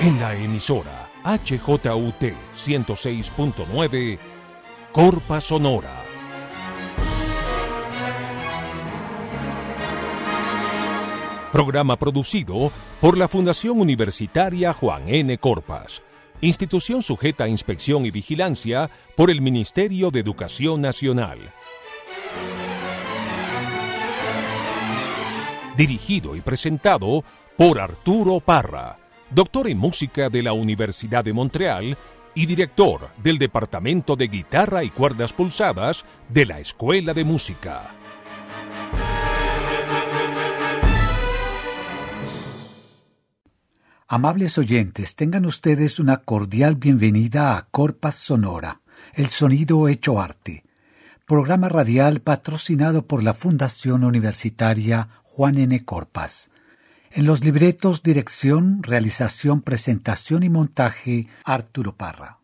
En la emisora HJUT 106.9, Corpa Sonora. Programa producido por la Fundación Universitaria Juan N. Corpas, institución sujeta a inspección y vigilancia por el Ministerio de Educación Nacional. Dirigido y presentado por Arturo Parra, doctor en música de la Universidad de Montreal y director del Departamento de Guitarra y Cuerdas Pulsadas de la Escuela de Música. Amables oyentes, tengan ustedes una cordial bienvenida a Corpa Sonora, el sonido hecho arte, programa radial patrocinado por la Fundación Universitaria Juan N. Corpas. En los libretos, dirección, realización, presentación y montaje, Arturo Parra.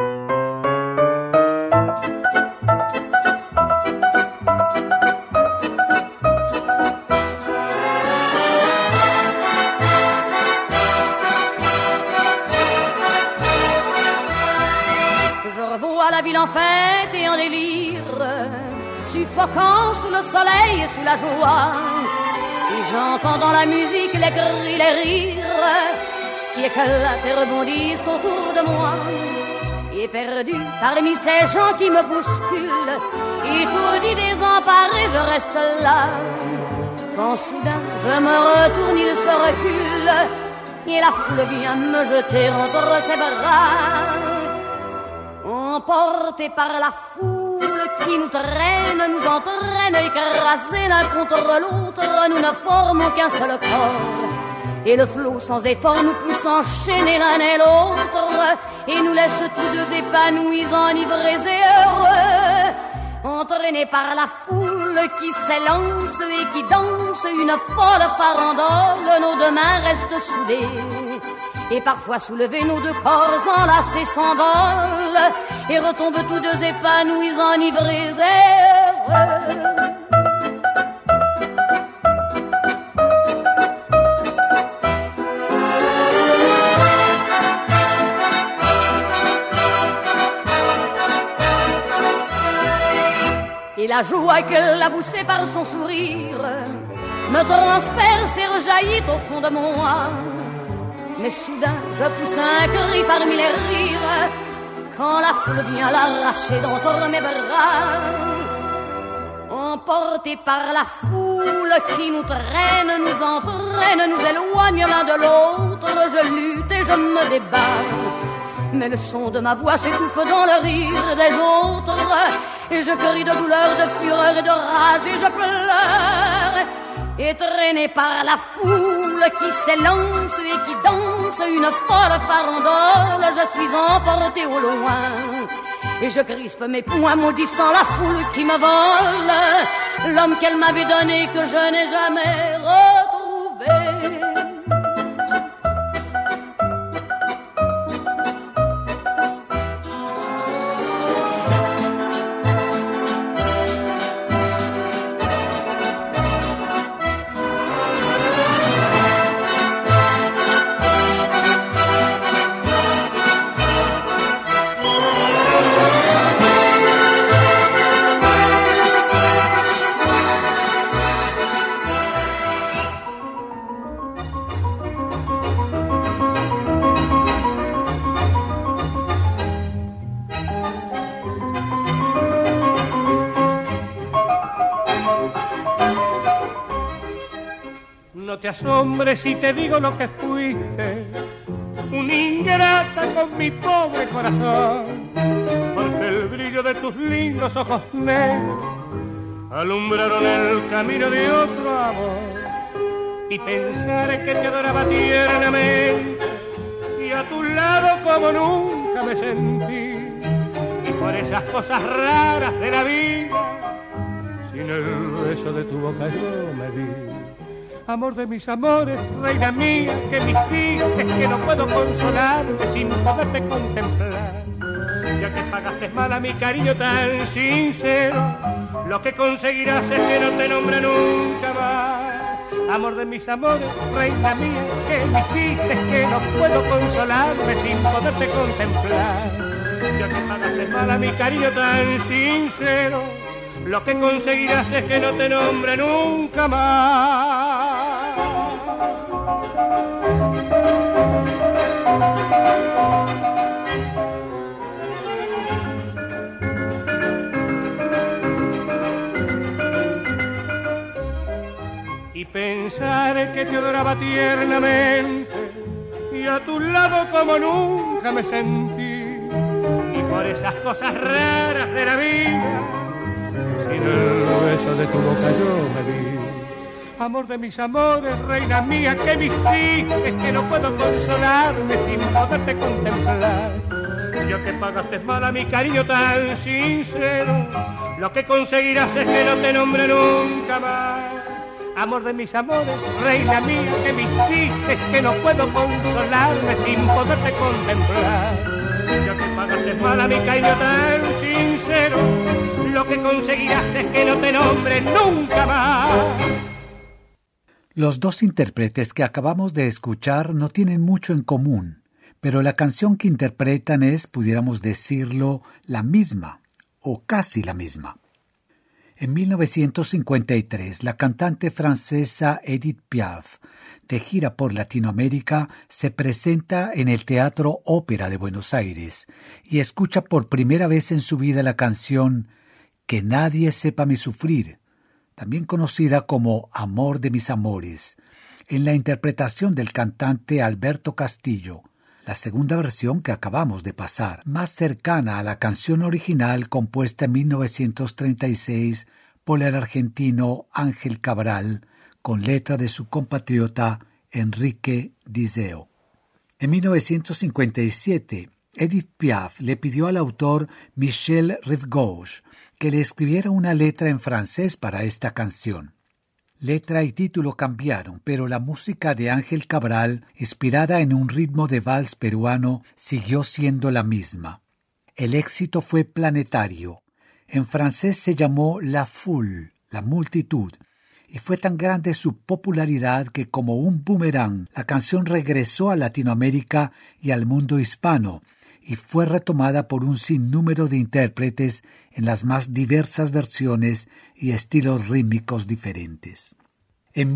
Je revois la ville en fête et en délire, suffocant sous le soleil et sous la joie. Et j'entends dans la musique les cris, les rires qui éclatent et rebondissent autour de moi. Et perdu parmi ces gens qui me bousculent, étourdi, désemparé, je reste là. Quand soudain je me retourne, il se recule et la foule vient me jeter entre ses bras. Emporté par la foule qui nous traîne, nous entraîne, écrasés l'un contre l'autre, nous ne formons qu'un seul corps. Et le flot sans effort nous pousse enchaîner l'un et l'autre, et nous laisse tous deux épanouis, enivrés et heureux. Entraînés par la foule qui s'élance et qui danse une folle farandole, nos deux mains restent soudées. Et parfois soulevés, nos deux corps enlacés s'envolent et retombent tous deux épanouis, enivrés et heureux. Et la joie qu'elle a poussée par son sourire me transperce et rejaillit au fond de moi. Mais soudain, je pousse un cri parmi les rires quand la foule vient l'arracher d'entre mes bras. Emportés par la foule qui nous traîne, nous entraîne, nous éloigne l'un de l'autre, je lutte et je me débat. Mais le son de ma voix s'étouffe dans le rire des autres, et je crie de douleur, de fureur et de rage, et je pleure. Et traîné par la foule qui s'élance et qui danse une folle farandole, je suis emporté au loin. Et je crispe mes poings maudissant la foule qui me vole l'homme qu'elle m'avait donné que je n'ai jamais retrouvé. No te asombres si te digo lo que fuiste, una ingrata con mi pobre corazón, porque el brillo de tus lindos ojos negros alumbraron el camino de otro amor. Y pensar que te adoraba tiernamente y a tu lado como nunca me sentí, y por esas cosas raras de la vida, sin el beso de tu boca yo me vi. Amor de mis amores, reina mía, que me hiciste, que no puedo consolarme sin poderte contemplar. Ya que pagaste mal a mi cariño tan sincero, lo que conseguirás es que no te nombre nunca más. Amor de mis amores, reina mía, que me hiciste que no puedo consolarme sin poderte contemplar. Ya que pagaste mal a mi cariño tan sincero, lo que conseguirás es que no te nombre nunca más. Y pensar que te adoraba tiernamente y a tu lado como nunca me sentí, y por esas cosas raras de la vida sin el beso de tu boca yo me vi. Amor de mis amores, reina mía, que me hiciste que no puedo consolarme sin poderte contemplar. Yo que pagaste mal a mi cariño tan sincero, lo que conseguirás es que no te nombre nunca más. Amor de mis amores, reina mía, que me hiciste que no puedo consolarme sin poderte contemplar. Yo que pagaste mal a mi cariño tan sincero, lo que conseguirás es que no te nombre nunca más. Los dos intérpretes que acabamos de escuchar no tienen mucho en común, pero la canción que interpretan es, pudiéramos decirlo, la misma, o casi la misma. En 1953, la cantante francesa Edith Piaf, de gira por Latinoamérica, se presenta en el Teatro Ópera de Buenos Aires y escucha por primera vez en su vida la canción Que nadie sepa mi sufrir, también conocida como Amor de mis amores, en la interpretación del cantante Alberto Castillo, la segunda versión que acabamos de pasar, más cercana a la canción original compuesta en 1936 por el argentino Ángel Cabral, con letra de su compatriota Enrique Dizeo. En 1957, Edith Piaf le pidió al autor Michel Rivgauche que le escribiera una letra en francés para esta canción. Letra y título cambiaron, pero la música de Ángel Cabral, inspirada en un ritmo de vals peruano, siguió siendo la misma. El éxito fue planetario. En francés se llamó La Foule, la multitud, y fue tan grande su popularidad que como un boomerang la canción regresó a Latinoamérica y al mundo hispano, y fue retomada por un sinnúmero de intérpretes en las más diversas versiones y estilos rítmicos diferentes. En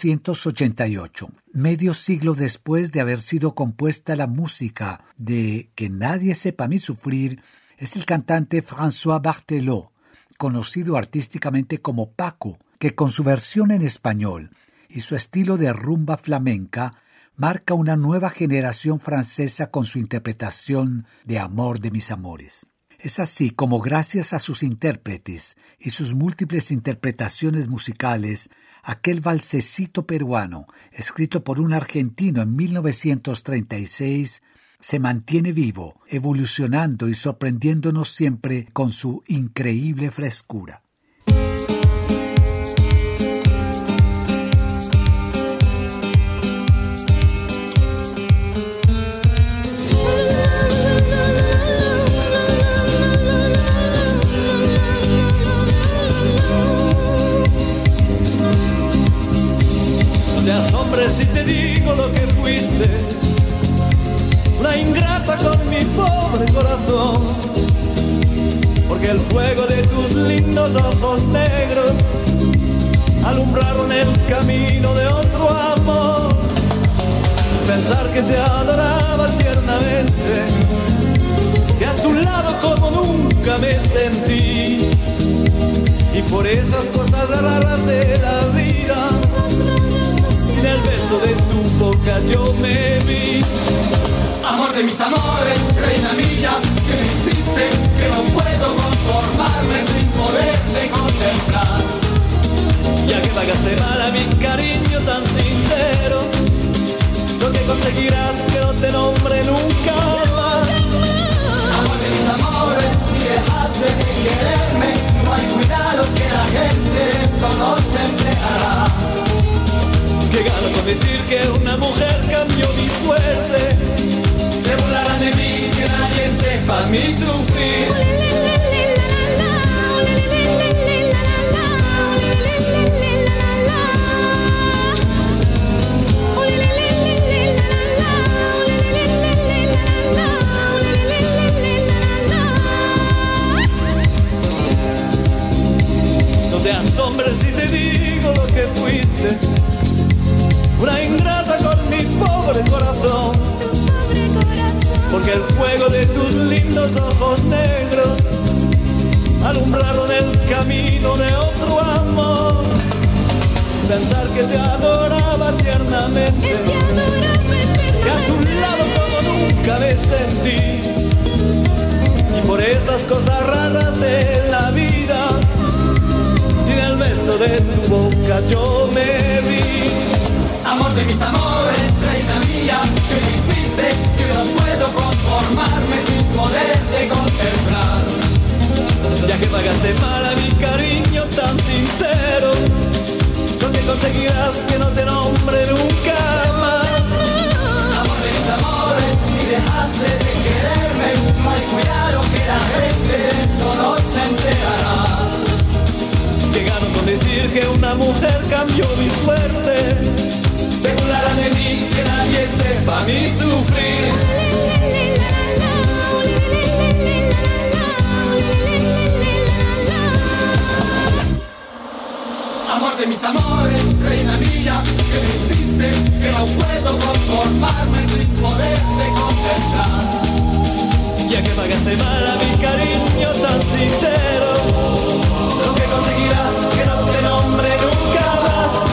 1988, medio siglo después de haber sido compuesta la música de Que nadie sepa mi sufrir, es el cantante François Barthelot, conocido artísticamente como Paco, que con su versión en español y su estilo de rumba flamenca marca una nueva generación francesa con su interpretación de Amor de mis amores. Es así como gracias a sus intérpretes y sus múltiples interpretaciones musicales, aquel valsecito peruano, escrito por un argentino en 1936, se mantiene vivo, evolucionando y sorprendiéndonos siempre con su increíble frescura. No te asombres si te digo lo que fuiste, una ingrata con mi pobre corazón, porque el fuego de tus lindos ojos negros alumbraron el camino de otro amor. Pensar que te adoraba tiernamente, que a tu lado como nunca me sentí, y por esas cosas raras de la vida, sin el beso de tu boca yo me vi. Amor de mis amores, reina mía, que me hiciste que no puedo conformarme sin poderte contemplar. Ya que pagaste mal a mi cariño tan sincero, lo que conseguirás que no te nombre nunca más. Amor de mis amores, si dejaste de quererme, no hay cuidado que la gente solo se enterará. Que gano con decir que una mujer cambió mi suerte, se burlarán de mí, que nadie sepa mi sufrir. si te digo lo que fuiste, una ingrata con mi pobre corazón, porque el fuego de tus lindos ojos negros alumbraron el camino de otro amor. Pensar que te adoraba tiernamente, que a tu lado como nunca me sentí, y por esas cosas raras de la vida, sin el beso de tu boca yo me vi. Amor de mis amores, reina mía, que me hiciste, que no puedo conformarme sin poderte contemplar. Ya que pagaste mal a mi cariño tan sincero, lo que conseguirás que no te nombre nunca más. Amor de mis amores, si dejaste de quererme, no hay cuidado que la gente de esto no se enterará. Que gano con decir que una mujer cambió mi suerte, se burlarán de mí, que nadie sepa mi sufrir. Amor de mis amores, reina mía, que me hiciste, que no puedo conformarme sin poderte contemplar. Ya que pagaste mal a mi cariño tan sincero, lo que conseguirás que no te nombre nunca más.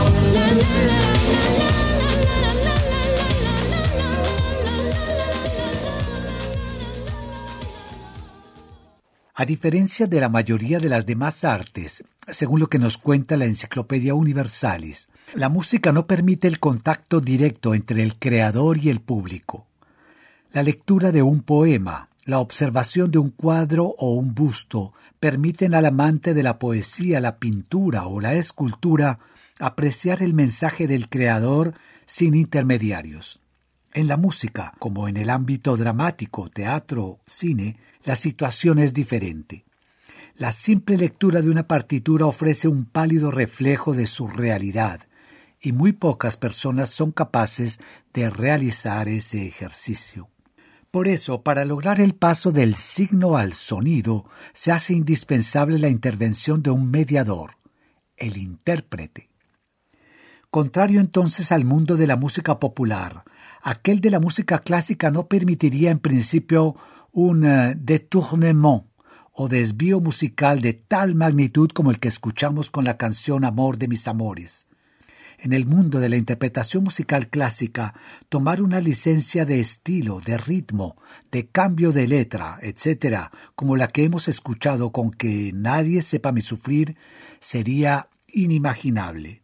A diferencia de la mayoría de las demás artes, según lo que nos cuenta la Enciclopedia Universalis, la música no permite el contacto directo entre el creador y el público. La lectura de un poema, la observación de un cuadro o un busto permiten al amante de la poesía, la pintura o la escultura apreciar el mensaje del creador sin intermediarios. En la música, como en el ámbito dramático, teatro, cine, la situación es diferente. La simple lectura de una partitura ofrece un pálido reflejo de su realidad, y muy pocas personas son capaces de realizar ese ejercicio. Por eso, para lograr el paso del signo al sonido, se hace indispensable la intervención de un mediador, el intérprete. Contrario entonces al mundo de la música popular, aquel de la música clásica no permitiría en principio un détournement o desvío musical de tal magnitud como el que escuchamos con la canción Amor de mis amores. En el mundo de la interpretación musical clásica, tomar una licencia de estilo, de ritmo, de cambio de letra, etc., como la que hemos escuchado con que nadie sepa mi sufrir, sería inimaginable.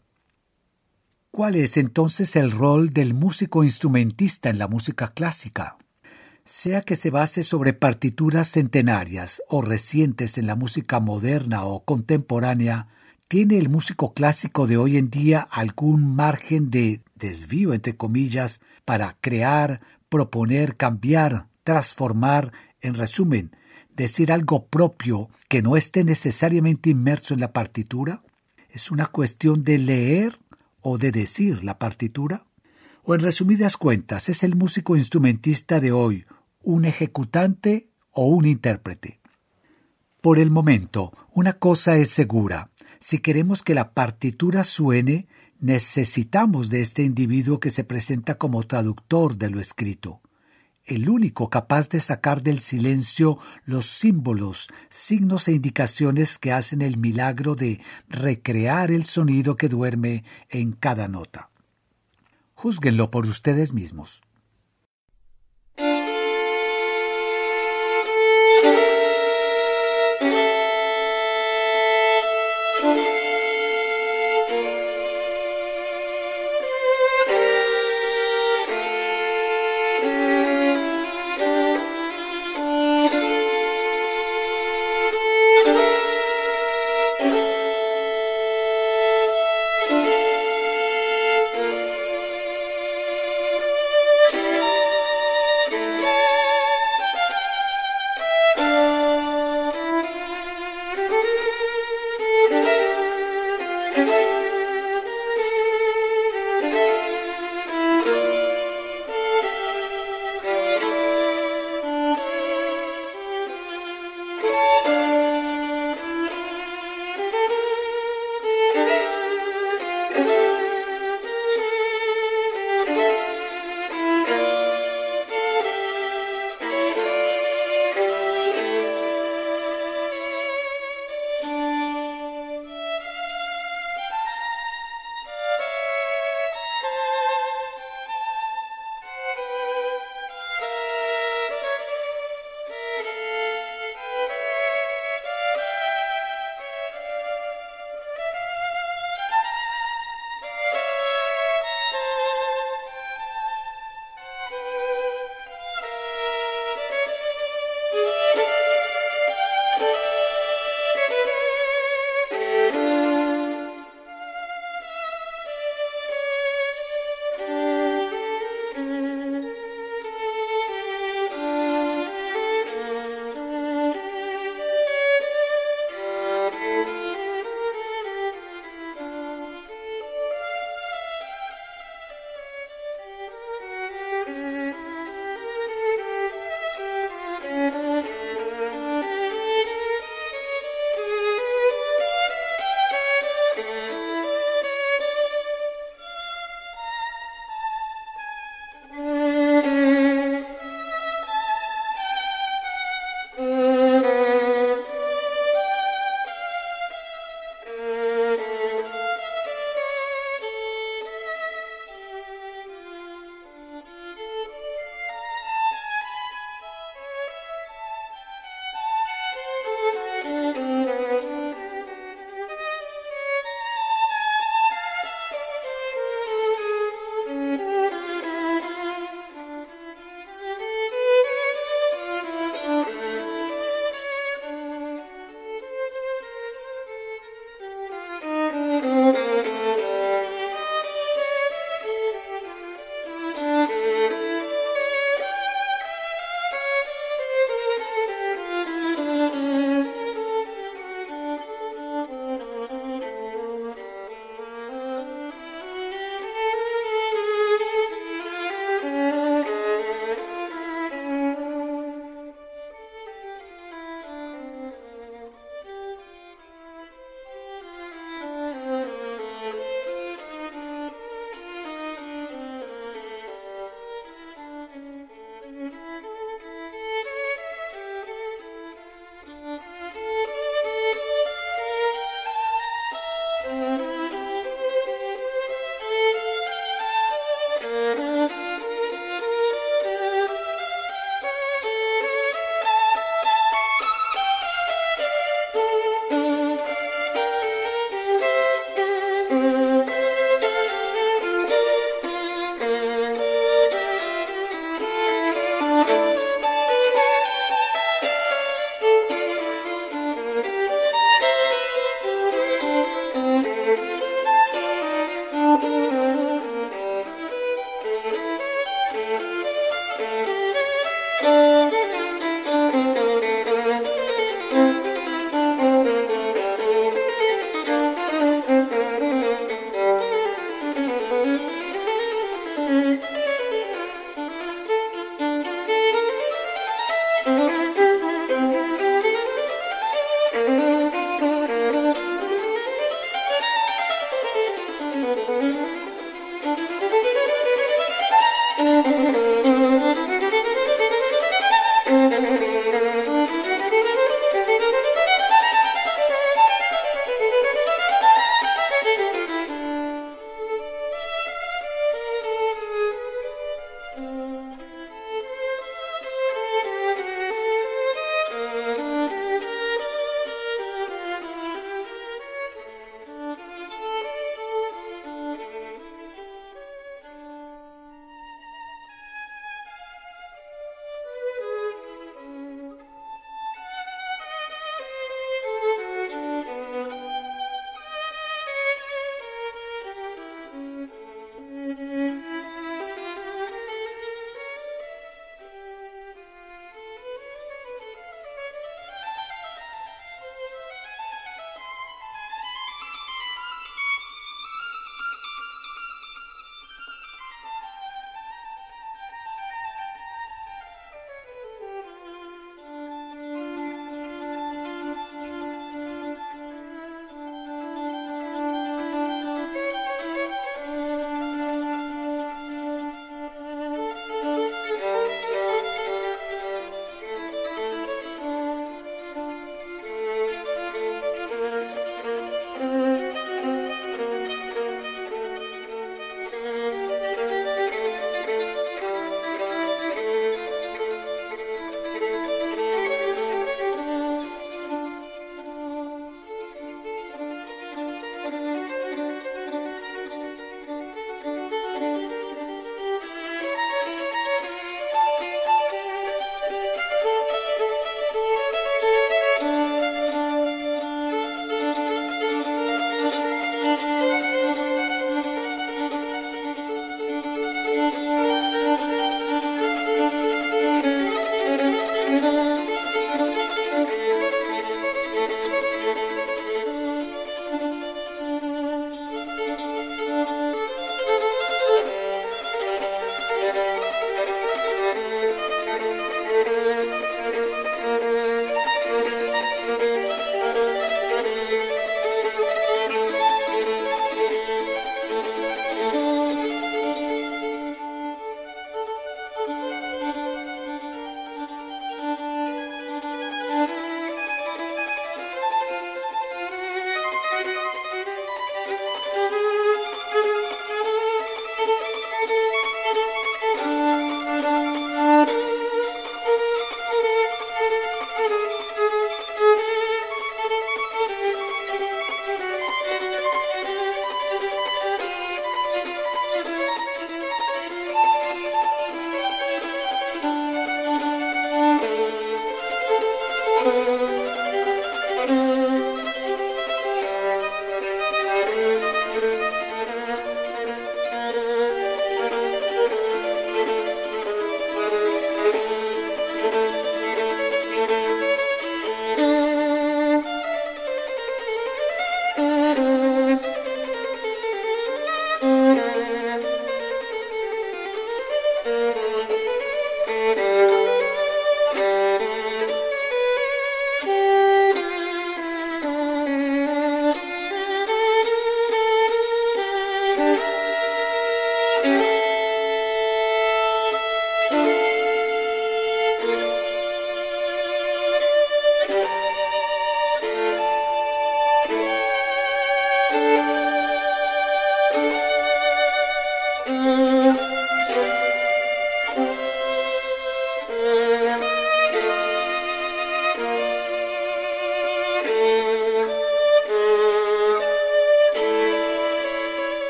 ¿Cuál es entonces el rol del músico instrumentista en la música clásica? Sea que se base sobre partituras centenarias o recientes en la música moderna o contemporánea, ¿tiene el músico clásico de hoy en día algún margen de desvío, entre comillas, para crear, proponer, cambiar, transformar, en resumen, decir algo propio que no esté necesariamente inmerso en la partitura? ¿Es una cuestión de leer o de decir la partitura? O en resumidas cuentas, ¿es el músico instrumentista de hoy un ejecutante o un intérprete? Por el momento, una cosa es segura. Si queremos que la partitura suene, necesitamos de este individuo que se presenta como traductor de lo escrito, el único capaz de sacar del silencio los símbolos, signos e indicaciones que hacen el milagro de recrear el sonido que duerme en cada nota. Júzguenlo por ustedes mismos.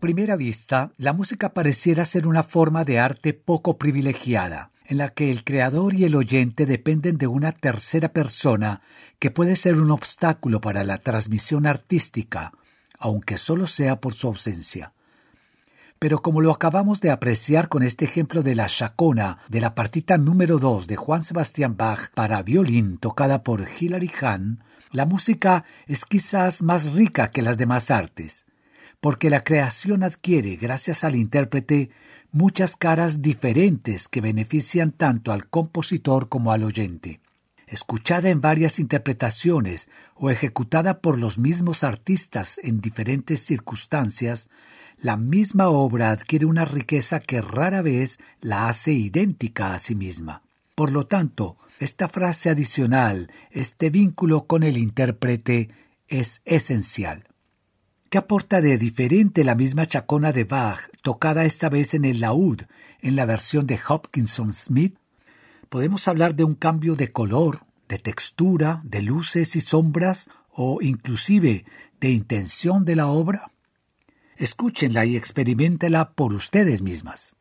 primera vista, la música pareciera ser una forma de arte poco privilegiada, en la que el creador y el oyente dependen de una tercera persona que puede ser un obstáculo para la transmisión artística, aunque solo sea por su ausencia. Pero como lo acabamos de apreciar con este ejemplo de la Chacona de la partita número 2 de Juan Sebastián Bach para violín tocada por Hilary Hahn, la música es quizás más rica que las demás artes, porque la creación adquiere, gracias al intérprete, muchas caras diferentes que benefician tanto al compositor como al oyente. Escuchada en varias interpretaciones o ejecutada por los mismos artistas en diferentes circunstancias, la misma obra adquiere una riqueza que rara vez la hace idéntica a sí misma. Por lo tanto, esta frase adicional, este vínculo con el intérprete, es esencial. ¿Qué aporta de diferente la misma Chacona de Bach, tocada esta vez en el laúd, en la versión de Hopkinson Smith? Podemos hablar de un cambio de color, de textura, de luces y sombras, o inclusive de intención de la obra. Escúchenla y experiméntenla por ustedes mismas.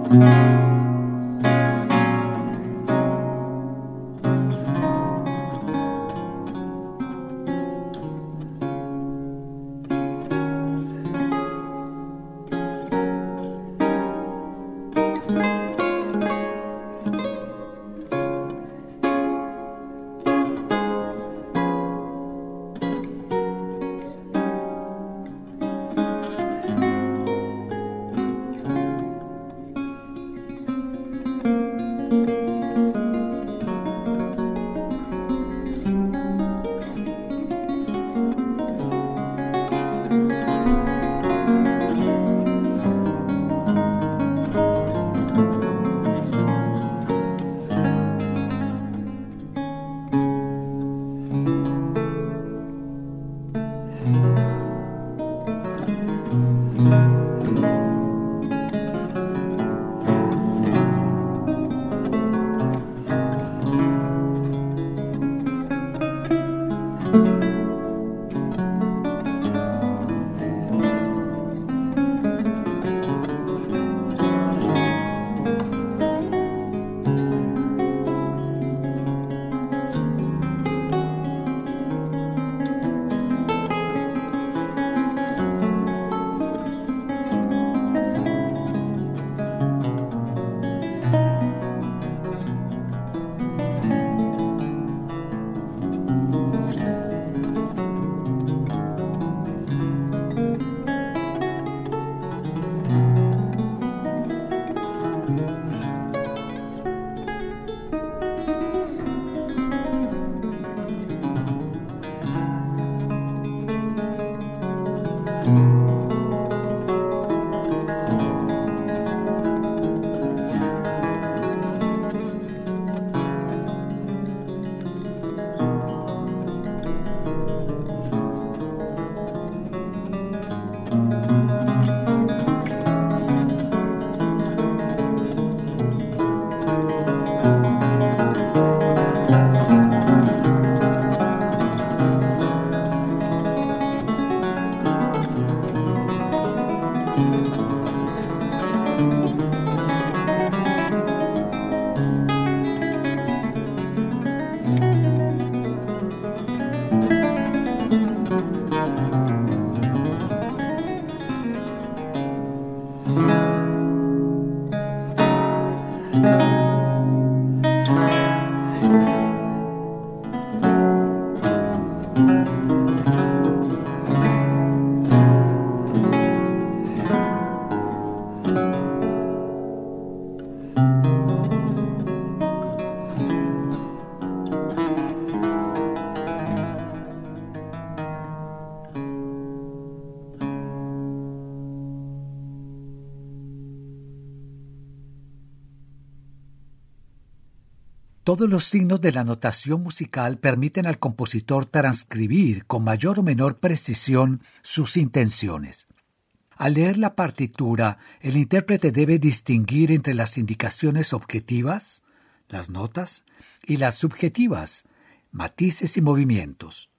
Todos los signos de la notación musical permiten al compositor transcribir con mayor o menor precisión sus intenciones. Al leer la partitura, el intérprete debe distinguir entre las indicaciones objetivas, las notas, y las subjetivas, matices y movimientos.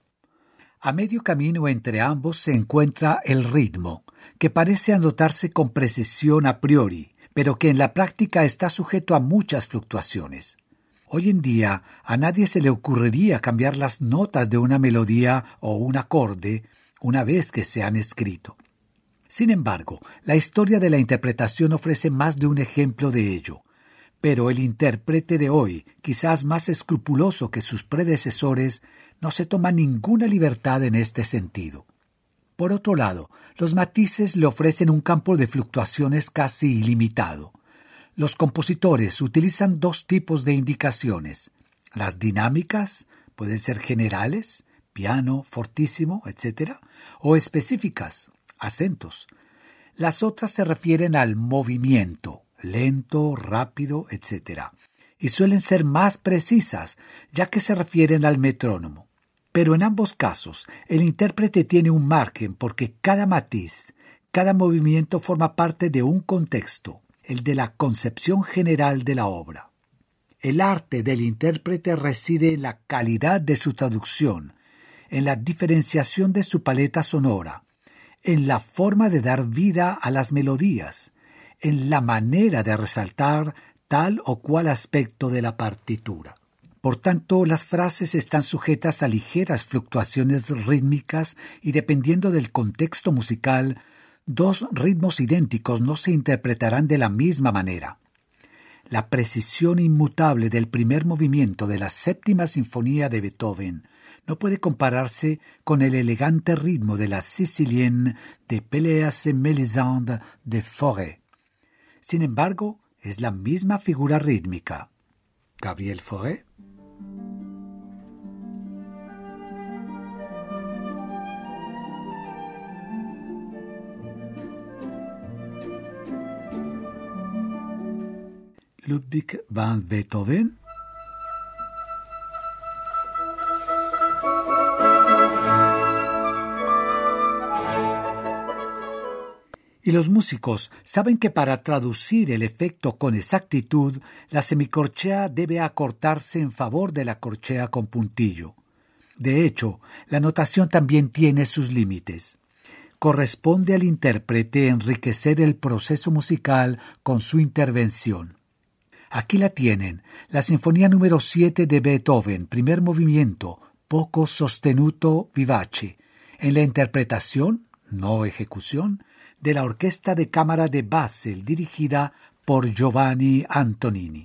A medio camino entre ambos se encuentra el ritmo, que parece anotarse con precisión a priori, pero que en la práctica está sujeto a muchas fluctuaciones. Hoy en día a nadie se le ocurriría cambiar las notas de una melodía o un acorde una vez que se han escrito. Sin embargo, la historia de la interpretación ofrece más de un ejemplo de ello, pero el intérprete de hoy, quizás más escrupuloso que sus predecesores, no se toma ninguna libertad en este sentido. Por otro lado, los matices le ofrecen un campo de fluctuaciones casi ilimitado. Los compositores utilizan dos tipos de indicaciones. Las dinámicas pueden ser generales, piano, fortísimo, etc., o específicas, acentos. Las otras se refieren al movimiento, lento, rápido, etc., y suelen ser más precisas, ya que se refieren al metrónomo. Pero en ambos casos, el intérprete tiene un margen porque cada matiz, cada movimiento forma parte de un contexto, el de la concepción general de la obra. El arte del intérprete reside en la calidad de su traducción, en la diferenciación de su paleta sonora, en la forma de dar vida a las melodías, en la manera de resaltar tal o cual aspecto de la partitura. Por tanto, las frases están sujetas a ligeras fluctuaciones rítmicas y dependiendo del contexto musical, dos ritmos idénticos no se interpretarán de la misma manera. La precisión inmutable del primer movimiento de la séptima sinfonía de Beethoven no puede compararse con el elegante ritmo de la Sicilienne de Péléas et Mélisande de Fauré. Sin embargo, es la misma figura rítmica. Gabriel Fauré. Ludwig van Beethoven. Y los músicos saben que para traducir el efecto con exactitud, la semicorchea debe acortarse en favor de la corchea con puntillo. De hecho, la notación también tiene sus límites. Corresponde al intérprete enriquecer el proceso musical con su intervención. Aquí la tienen, la Sinfonía número 7 de Beethoven, primer movimiento, poco sostenuto vivace, en la interpretación, no ejecución, de la Orquesta de Cámara de Basel, dirigida por Giovanni Antonini.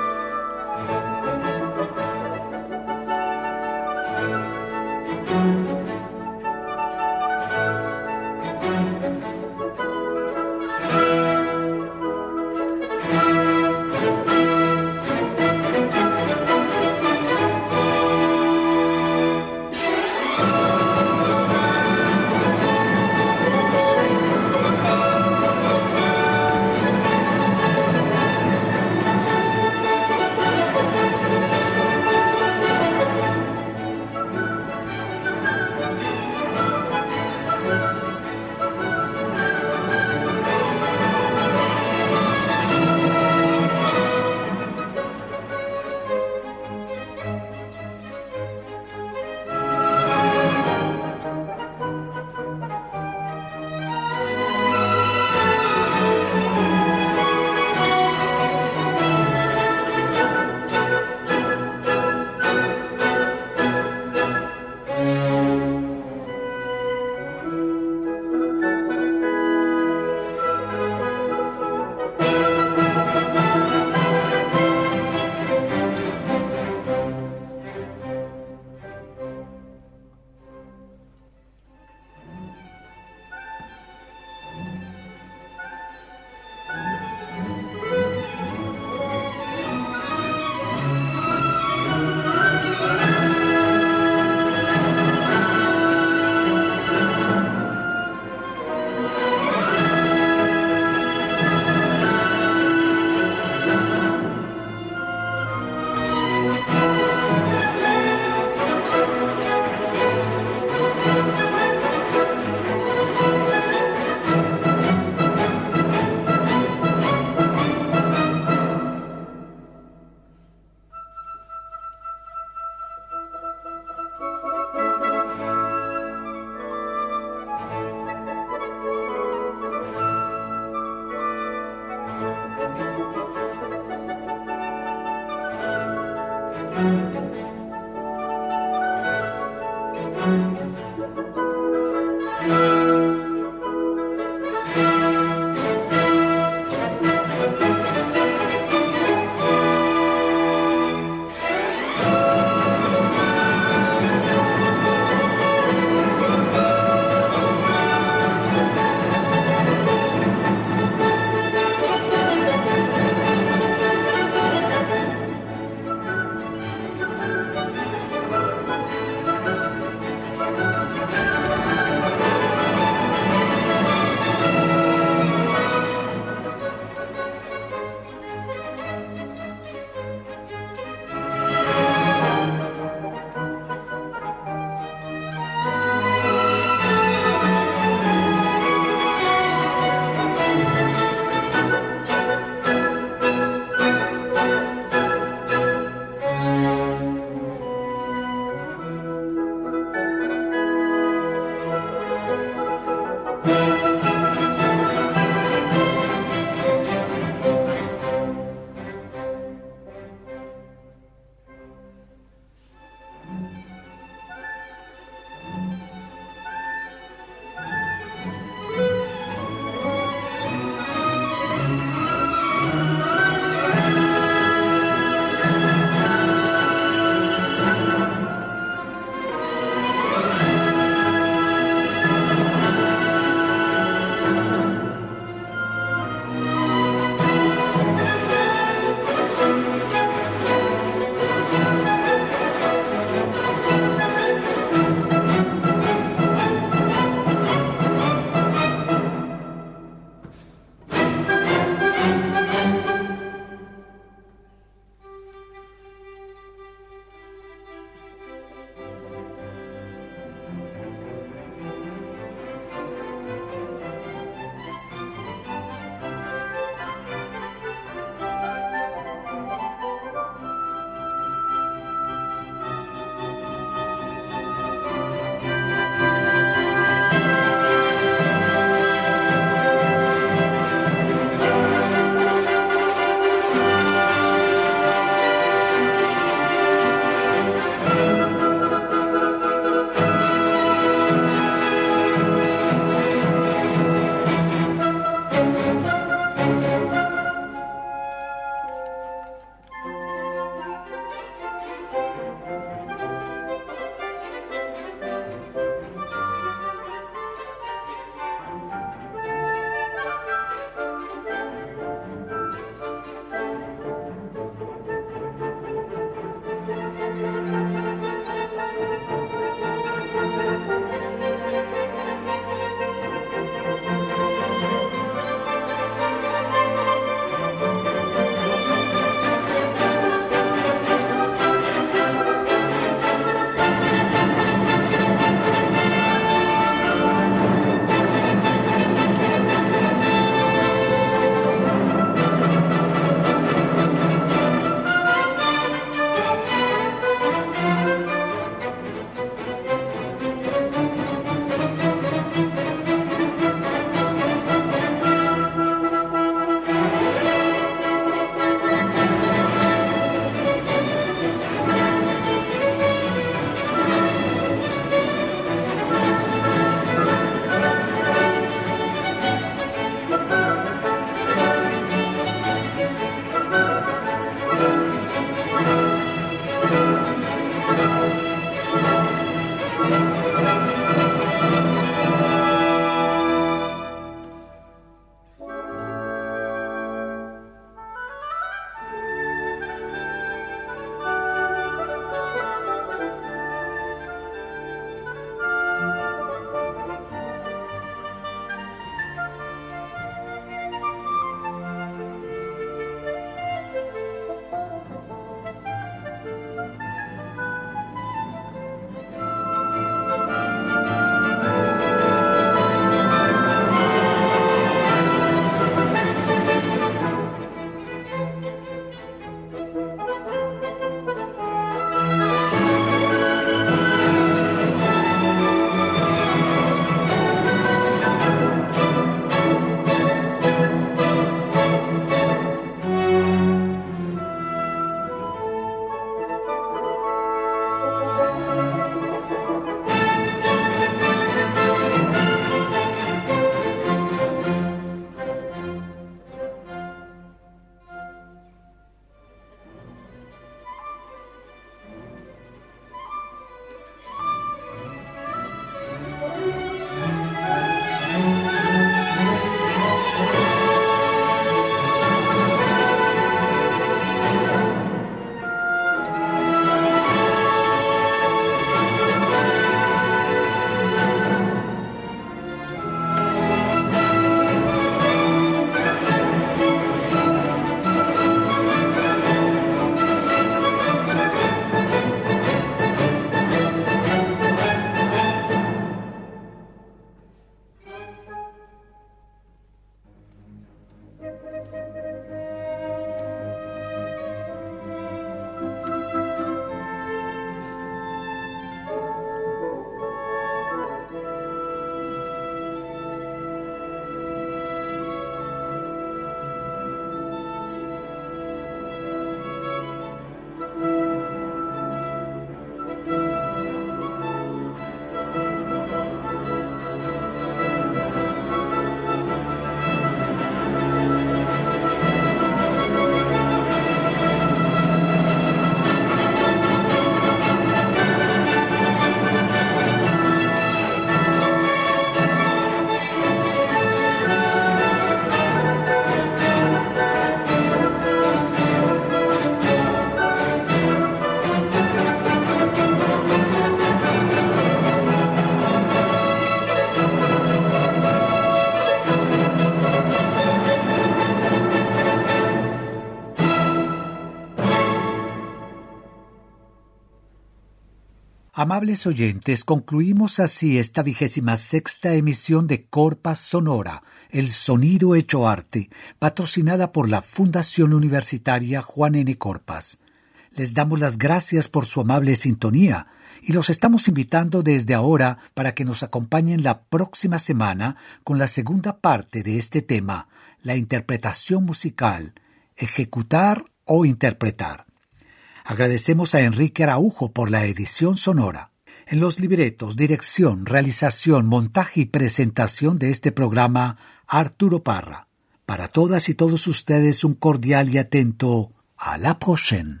Amables oyentes, concluimos así esta 26ª emisión de Corpas Sonora, el sonido hecho arte, patrocinada por la Fundación Universitaria Juan N. Corpas. Les damos las gracias por su amable sintonía y los estamos invitando desde ahora para que nos acompañen la próxima semana con la segunda parte de este tema, la interpretación musical, ejecutar o interpretar. Agradecemos a Enrique Araujo por la edición sonora. En los libretos, dirección, realización, montaje y presentación de este programa, Arturo Parra. Para todas y todos ustedes un cordial y atento à la prochaine.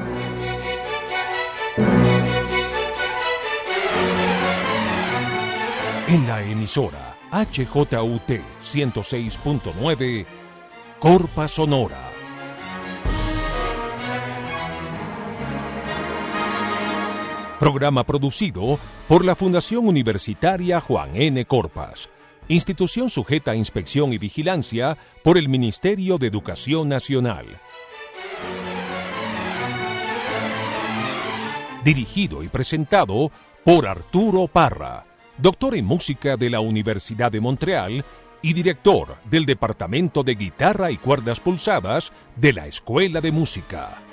En la emisora HJUT 106.9, Corpas Sonora. Programa producido por la Fundación Universitaria Juan N. Corpas, institución sujeta a inspección y vigilancia por el Ministerio de Educación Nacional. Dirigido y presentado por Arturo Parra, doctor en música de la Universidad de Montreal y director del Departamento de Guitarra y Cuerdas Pulsadas de la Escuela de Música.